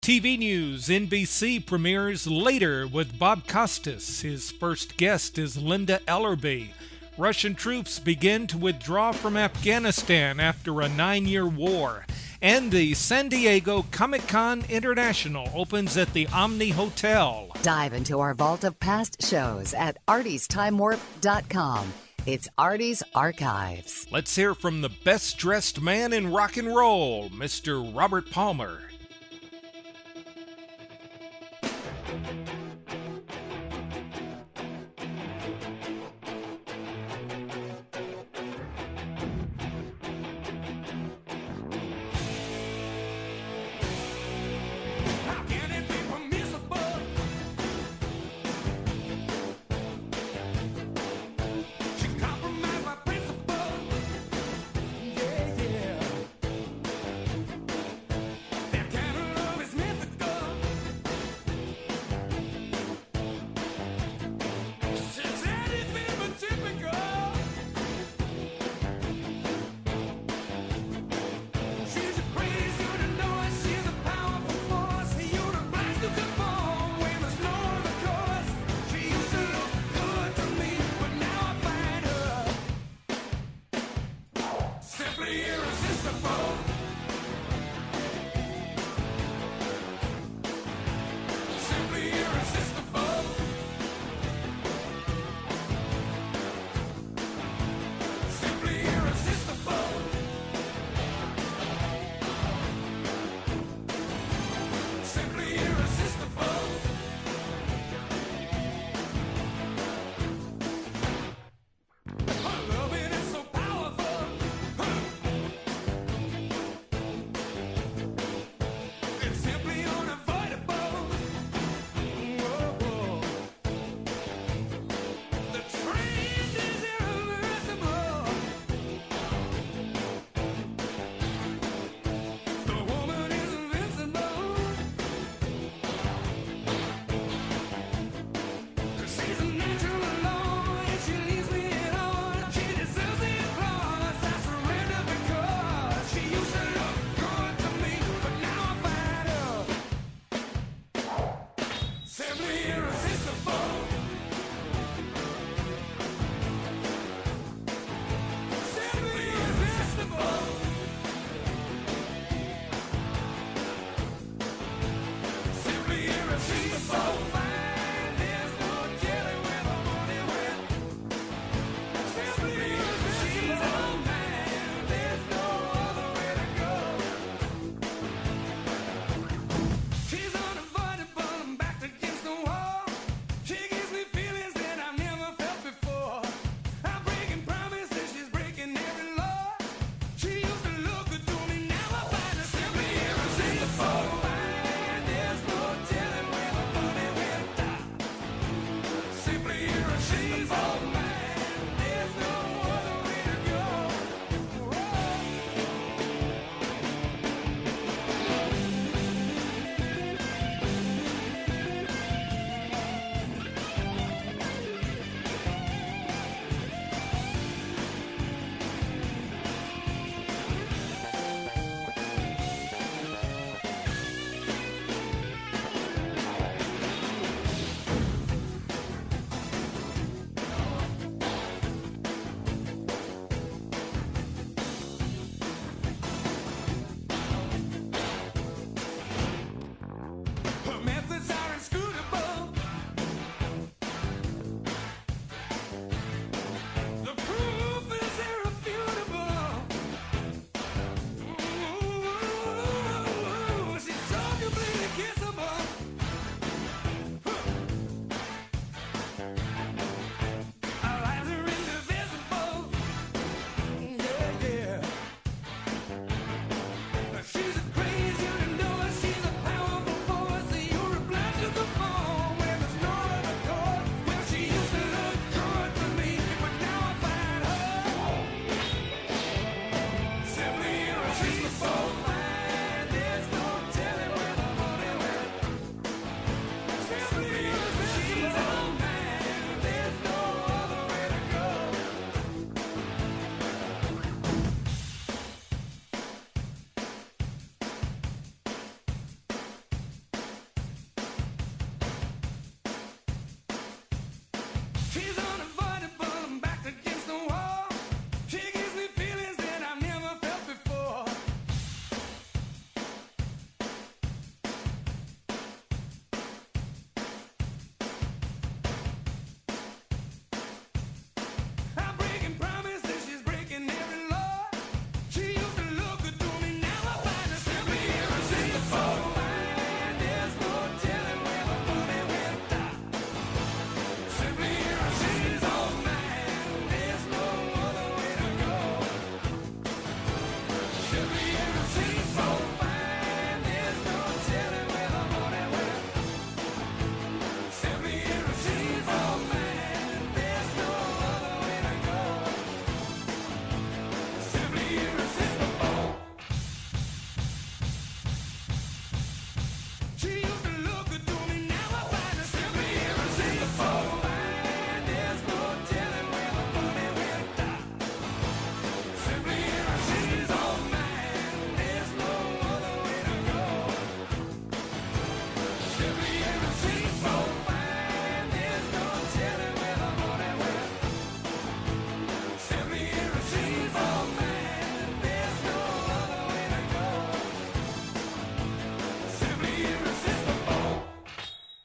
TV news. NBC premieres later with Bob Costas. His first guest is Linda Ellerbee. Russian troops begin to withdraw from Afghanistan after a 9-year war. And the San Diego Comic-Con International opens at the Omni Hotel. Dive into our vault of past shows at artiestimewarp.com. It's Artie's Archives. Let's hear from the best-dressed man in rock and roll, Mr. Robert Palmer.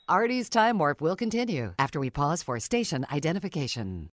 Artie's Time Warp will continue after we pause for station identification.